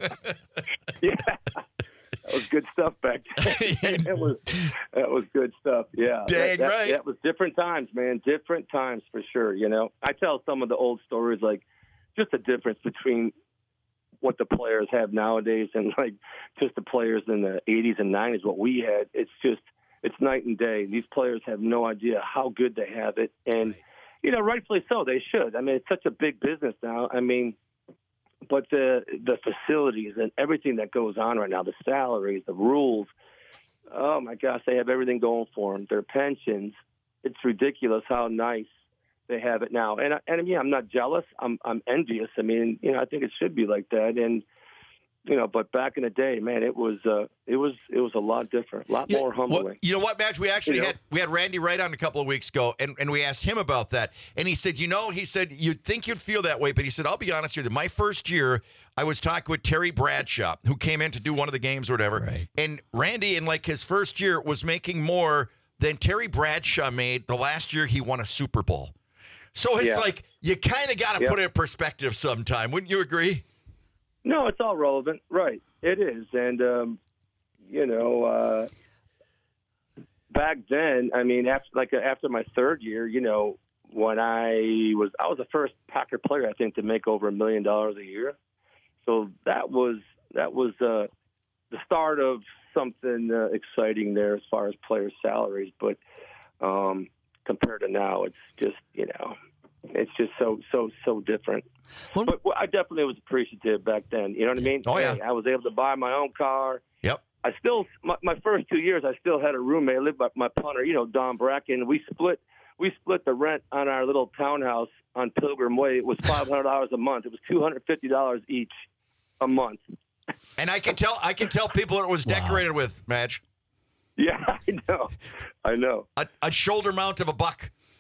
Yeah, that was good stuff back then. that was that was good stuff. Yeah, Dang that, that, right. That was different times, man. Different times for sure. You know, I tell some of the old stories, like just the difference between what the players have nowadays and like just the players in the eighties and nineties. What we had, it's just it's night and day. These players have no idea how good they have it, and you know, rightfully so. They should. I mean, it's such a big business now. I mean. But the the facilities and everything that goes on right now, the salaries, the rules, oh my gosh, they have everything going for them. Their pensions, it's ridiculous how nice they have it now. And I, and yeah, I'm not jealous. I'm I'm envious. I mean, you know, I think it should be like that. And you know, but back in the day, man, it was uh, it was it was a lot different, a lot Yeah, more humbling. well, you know what, Madge? We actually You know? had we had Randy Wright on a couple of weeks ago, and, and we asked him about that. And he said, you know, he said, you'd think you'd feel that way, but he said, I'll be honest with you, my first year, I was talking with Terry Bradshaw, who came in to do one of the games or whatever. Right. And Randy, in like his first year, was making more than Terry Bradshaw made the last year he won a Super Bowl. So it's Yeah. like, you kind of got to Yeah. put it in perspective sometime. Wouldn't you agree? No, it's all relevant, right? It is, and um, you know, uh, back then, I mean, after like after my third year, you know, when I was I was the first Packer player I think to make over a million dollars a year, so that was that was uh, the start of something uh, exciting there as far as players' salaries. But um, compared to now, it's just you know. It's just so so so different. Well, but well, I definitely was appreciative back then. You know what I mean? Oh, yeah. Hey, I was able to buy my own car. Yep. I still my, my first two years I still had a roommate. I lived by my punter, you know, Don Bracken. We split we split the rent on our little townhouse on Pilgrim Way. It was five hundred dollars a month. It was two hundred fifty dollars each a month. And I can tell I can tell people what it was decorated with, Madge. Yeah, I know. I know. A, a shoulder mount of a buck.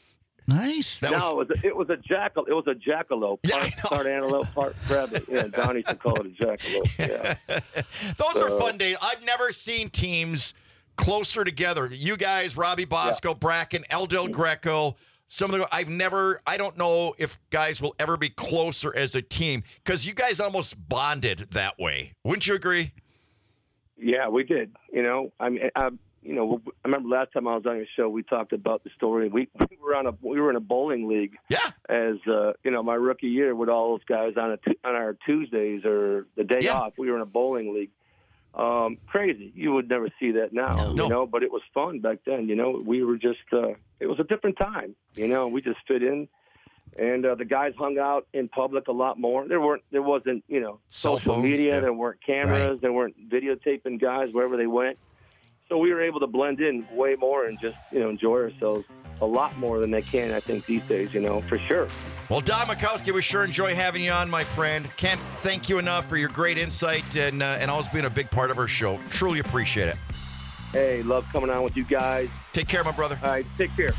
Nice. That no, was- it was a, it was a jackal. It was a jackalope. Part, part antelope, part rabbit. Yeah, Donnie used to call it a jackalope. Yeah. Those were So- fun days. I've never seen teams closer together. You guys, Robbie Bosco, Bracken, El Del Greco, some of the I've never I don't know if guys will ever be closer as a team because you guys almost bonded that way. Wouldn't you agree? Yeah, we did. You know, I mean, I, you know, I remember last time I was on your show, we talked about the story. We, we were on a we were in a bowling league. Yeah. As uh, you know, my rookie year with all those guys on a t- on our Tuesdays or the day Yeah. off, we were in a bowling league. Um, crazy. You would never see that now, No. you know. But it was fun back then. You know, we were just. Uh, it was a different time. You know, we just fit in. And uh, the guys hung out in public a lot more. There weren't, there wasn't, you know, Cell social phones, media. yeah. There weren't cameras. There weren't videotaping guys wherever they went. So we were able to blend in way more and just, you know, enjoy ourselves a lot more than they can, I think, these days. You know, for sure. Well, Don Mikowski, we sure enjoy having you on, my friend. Can't thank you enough for your great insight and uh, and always being a big part of our show. Truly appreciate it. Hey, love coming on with you guys. Take care, my brother. All right, take care.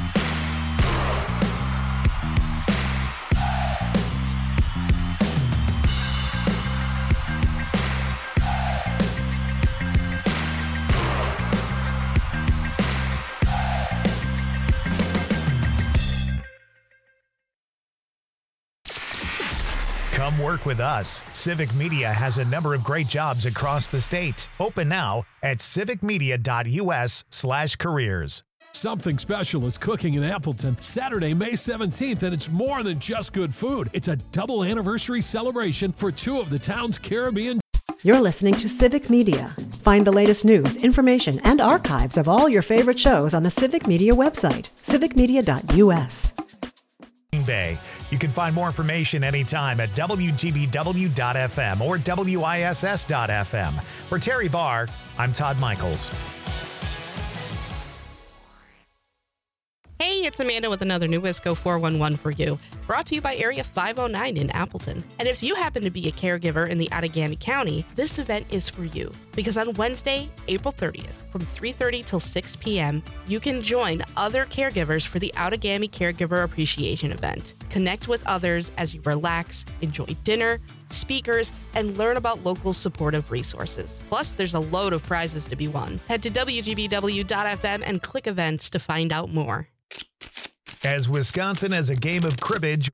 Come work with us. Civic Media has a number of great jobs across the state. Open now at civicmedia.us slash careers. Something special is cooking in Appleton Saturday, May seventeenth, and it's more than just good food. It's a double anniversary celebration for two of the town's Caribbean. You're listening to Civic Media. Find the latest news, information, and archives of all your favorite shows on the Civic Media website, civic media dot u s. Green Bay. You can find more information anytime at w g b w dot f m or w i s s dot f m. For Terry Barr, I'm Todd Michaels. Hey, it's Amanda with another new Wisco four one one for you, brought to you by Area five oh nine in Appleton. And if you happen to be a caregiver in the Outagamie County, this event is for you. Because on Wednesday, April thirtieth, from three thirty till six p.m., you can join other caregivers for the Outagamie Caregiver Appreciation Event. Connect with others as you relax, enjoy dinner, speakers, and learn about local supportive resources. Plus, there's a load of prizes to be won. Head to w g b w dot f m and click events to find out more. As Wisconsin has a game of cribbage.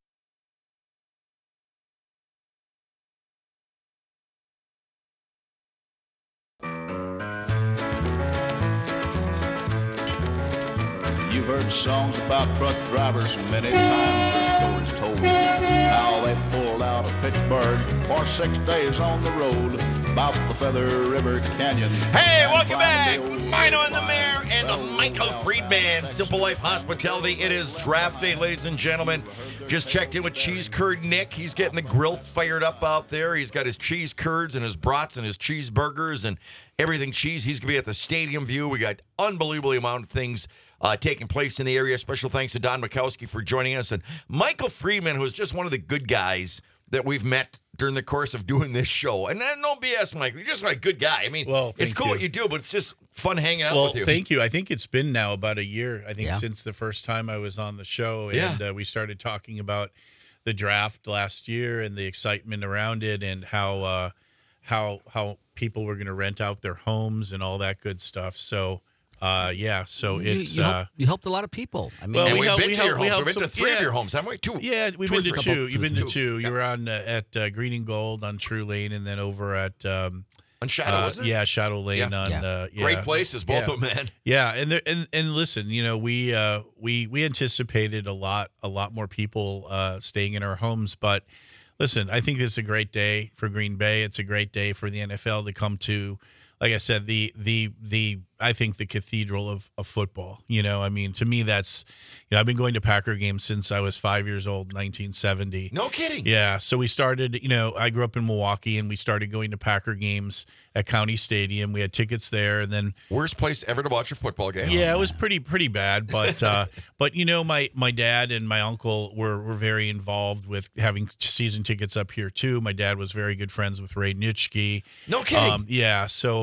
You've heard songs about truck drivers many times, their stories told. How they pulled out of Pittsburgh for six days on the road about the Feather River Canyon. Hey, welcome back. Mino and the Mayor and Michael Friedman, Simple Life Hospitality. It is draft day, ladies and gentlemen. Just checked in with Cheese Curd Nick. He's getting the grill fired up out there. He's got his cheese curds and his brats and his cheeseburgers and everything cheese. He's going to be at the Stadium View. We got unbelievable amount of things uh, taking place in the area. Special thanks to Don Mikowski for joining us. And Michael Friedman, who is just one of the good guys that we've met during the course of doing this show. And then no B S, Mike. You're just like a good guy. I mean, Well, it's thank cool you. what you do, but it's just fun hanging out well, with you. thank you. I think it's been now about a year, I think, Yeah. since the first time I was on the show. Yeah. And uh, we started talking about the draft last year and the excitement around it and how uh, how how people were going to rent out their homes and all that good stuff. So, uh, yeah, so You- it's... you, uh, helped, you helped a lot of people. I mean, well, And we we've helped- been we to your helped- we homes. helped We've been to some- three of yeah. your homes, haven't we? Two. Yeah, we've Two or been to three. two. You've been to Two. two. You were on uh, at uh, Green and Gold on True Lane, and then over at um, on Shadow, uh, wasn't it? yeah, Shadow Lane Yeah. on Yeah. Uh, yeah. Great places, both yeah. of them, man. Yeah, and there, and and listen, you know, we uh, we we anticipated a lot a lot more people uh, staying in our homes, but listen, I think it's a great day for Green Bay. It's a great day for the N F L to come to. Like I said, the the the I think the cathedral of, of football. You know, I mean, to me, that's you know, I've been going to Packer games since I was five years old, nineteen seventy. No kidding. Yeah, so we started. You know, I grew up in Milwaukee, and we started going to Packer games at County Stadium. We had tickets there, and then worst place ever to watch a football game. yeah, it was pretty pretty bad, but uh, but you know, my my dad and my uncle were were very involved with having season tickets up here too. My dad was very good friends with Ray Nitschke. No kidding. Um, yeah, so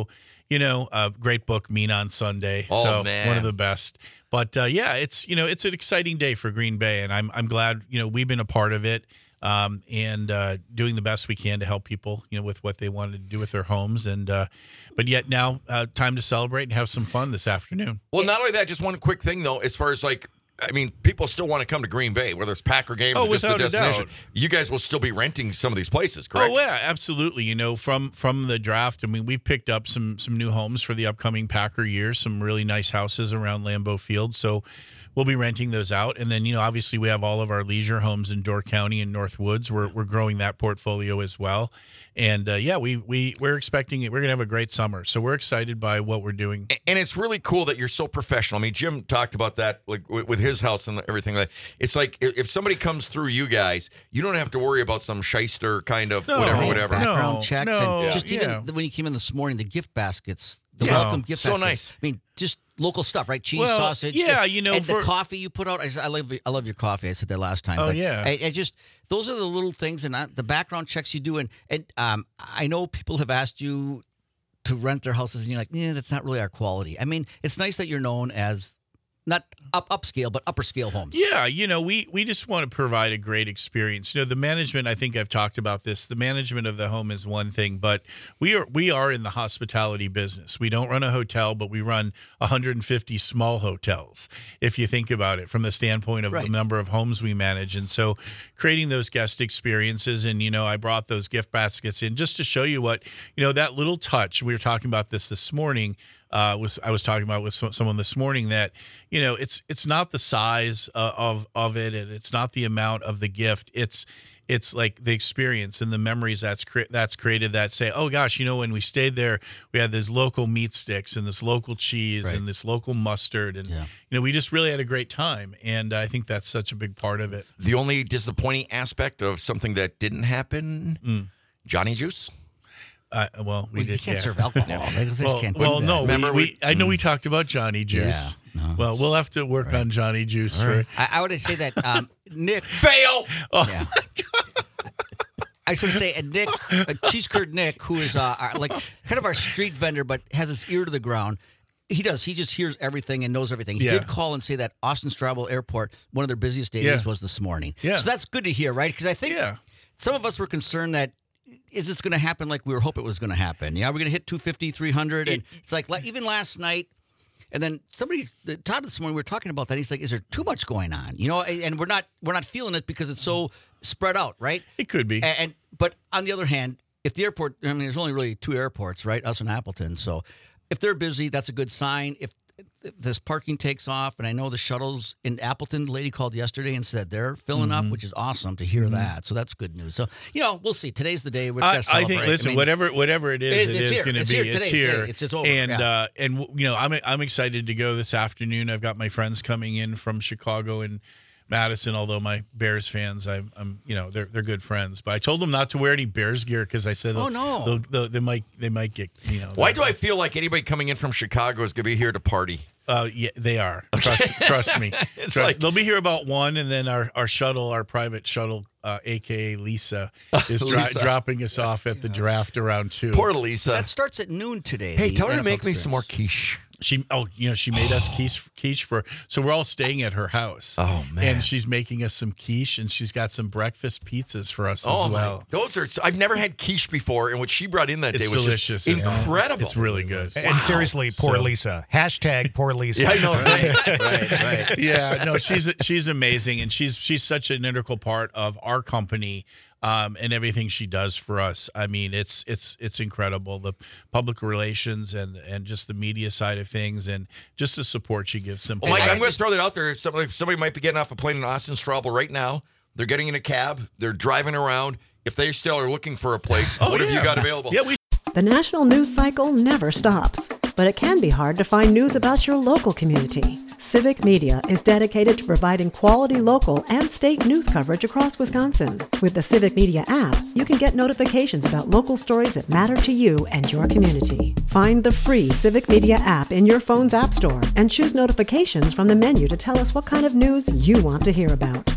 you know, a great book, Mean on Sunday. Oh, so man. one of the best. But uh, yeah, it's you know, it's an exciting day for Green Bay, and I'm I'm glad you know we've been a part of it. Um, and uh, doing the best we can to help people, you know, with what they wanted to do with their homes. And uh, but yet now, uh, time to celebrate and have some fun this afternoon. Well, not only that, just one quick thing though, as far as like, I mean, people still want to come to Green Bay, whether it's Packer games Oh, or just the without a destination. doubt. You guys will still be renting some of these places, correct? Oh yeah, absolutely. You know, from from the draft, I mean, we've picked up some some new homes for the upcoming Packer year, some really nice houses around Lambeau Field. So we'll be renting those out. And then, you know, obviously we have all of our leisure homes in Door County and North Woods. We're we're growing that portfolio as well. And uh, yeah, we we we're expecting it. We're gonna have a great summer. So we're excited by what we're doing. And it's really cool that you're so professional. I mean, Jim talked about that, like with with his house and everything. Like, it's like if if somebody comes through you guys, you don't have to worry about some shyster kind of No, whatever, whatever. Background No, checks no, and just even yeah. when you came in this morning, the gift baskets, the Yeah. welcome gift So baskets. nice. I mean, just local stuff, right? Cheese, Well, sausage. yeah, and- you know, and for- the coffee you put out. I, I love, I love your coffee. I said that last time. Oh, but yeah. I, I just those are the little things, and I, the background checks you do, and and um, I know people have asked you to rent their houses, and you're like, yeah, that's not really our quality. I mean, it's nice that you're known as not up upscale, but upper scale homes. Yeah, you know, we we just want to provide a great experience. You know, the management, I think I've talked about this. The management of the home is one thing, but we are we are in the hospitality business. We don't run a hotel, but we run one hundred fifty small hotels, if you think about it from the standpoint of Right. the number of homes we manage. And so creating those guest experiences, and, you know, I brought those gift baskets in just to show you what, you know, that little touch. We were talking about this this morning. Uh, was I was talking about with some, someone this morning that, you know, it's it's not the size uh, of of it, and it's not the amount of the gift. It's it's like the experience and the memories that's cre- that's created that say, oh gosh, you know, when we stayed there, we had these local meat sticks and this local cheese Right. and this local mustard, and Yeah. you know, we just really had a great time, and I think that's such a big part of it. The only disappointing aspect of something that didn't happen, Mm. Johnny Juice. Uh, well, we Well, you did. can't yeah. serve alcohol. They just Well, can't do well that. no, Remember we, we- we, I know we talked about Johnny Juice. Yeah, no, well, we'll have to work on Johnny Juice for. I, I would say that um, Nick. Fail. Oh, Yeah. I should say, and Nick, uh, Cheese Curd Nick, who is uh, our, like kind of our street vendor, but has his ear to the ground. He does. He just hears everything and knows everything. He Yeah. did call and say that Austin Straubel Airport, one of their busiest days, Yeah. was this morning. Yeah. So that's good to hear, right? Because I think Yeah. some of us were concerned that is this going to happen like we were hoping it was going to happen? Yeah, we're going to hit two fifty, three hundred, and it's like like, even last night. And then somebody, Todd, this morning we were talking about that. He's like, "Is there too much going on?" You know, and we're not we're not feeling it because it's so spread out, right? It could be. And, and but on the other hand, if the airport, I mean, there's only really two airports, right? Us and Appleton. So if they're busy, that's a good sign. If, if this parking takes off, and I know the shuttles in Appleton, the lady called yesterday and said they're filling Mm-hmm. up, which is awesome to hear that. So that's good news. So you know, we'll see. Today's the day we're I, going to celebrate. I think. Listen, I mean, whatever whatever it is, It- it it's is here. going to It's be. here It's today. here. It's- it's- it's over. And Yeah. uh, and you know, I'm I'm excited to go this afternoon. I've got my friends coming in from Chicago and Madison. Although my Bears fans, I'm, I'm you know, they're they're good friends. But I told them not to wear any Bears gear because I said, Oh, no. they'll- they'll- they might they might get you know. Why do I feel like anybody coming in from Chicago is going to be here to party? Uh, yeah, they are. Trust, trust me. It's Trust- like- they'll be here about one, and then our, our shuttle, our private shuttle, uh, aka Lisa, is dro- Lisa. dropping us off at the draft around two. Poor Lisa. that starts at noon today. Hey, the tell her to N F L make me some more experience. quiche. She oh you know she made us quiche quiche for so we're all staying at her house. Oh, man. And she's making us some quiche, and she's got some breakfast pizzas for us Oh as my! well. Those are. I've never had quiche before, and what she brought in that It's day was delicious. just isn't it? incredible. It's really good. And seriously, poor So- Lisa. Hashtag poor Lisa. Yeah, I know. Right? Right, right. Yeah, no, she's she's amazing, and she's she's such an integral part of our company. Um, and everything she does for us. I mean, it's it's it's incredible. The public relations and and just the media side of things, and just the support she gives them. Well, Mike, I'm going to throw that out there. Somebody, somebody might be getting off a plane in Austin Straubel right now. They're getting in a cab. They're driving around. If they still are looking for a place, Oh, what have yeah. you got available? Yeah, we The national news cycle never stops, but it can be hard to find news about your local community. Civic Media is dedicated to providing quality local and state news coverage across Wisconsin. With the Civic Media app, you can get notifications about local stories that matter to you and your community. Find the free Civic Media app in your phone's app store and choose notifications from the menu to tell us what kind of news you want to hear about.